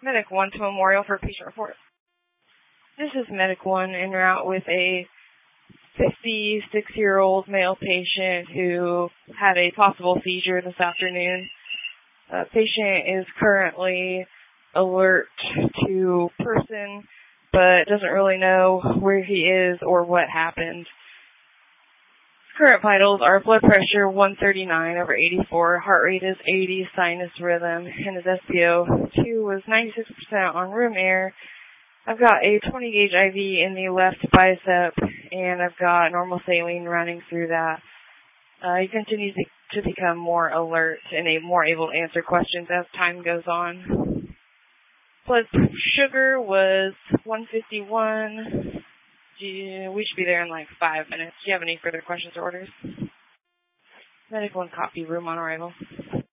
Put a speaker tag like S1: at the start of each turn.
S1: Medic 1 to Memorial for patient report. This is Medic 1 en route with a 56-year-old male patient who had a possible seizure this afternoon. Patient is currently alert to person, but doesn't really know where he is or what happened. Current vitals are blood pressure 139/84, heart rate is 80, sinus rhythm, and his SpO2 was 96% on room air. I've got a 20-gauge IV in the left bicep, and I've got normal saline running through that. He continues to become more alert and more able to answer questions as time goes on. Blood sugar was 151. We should be there in like 5 minutes. Do you have any further questions or orders? Medic 1 copy, room on arrival.